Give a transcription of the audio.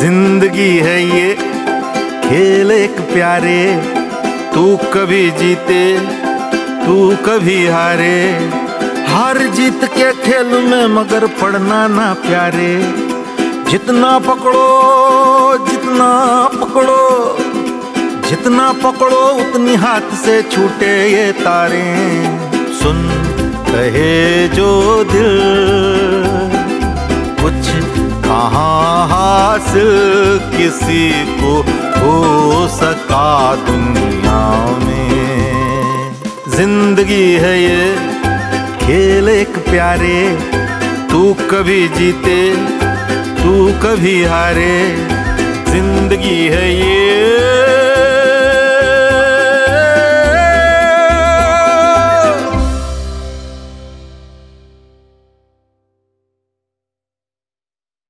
जिंदगी है ये खेल एक प्यारे, तू कभी जीते तू कभी हारे। हार जीत के खेल में मगर पड़ना ना प्यारे। जितना पकड़ो जितना पकड़ो जितना पकड़ो उतनी हाथ से छूटे ये तारे। सुन कहे जो दिल कुछ कहाँ हासिल किसी को हो सका दुनिया में। जिंदगी है ये खेल एक प्यारे, तू कभी जीते तू कभी हारे। जिंदगी है ये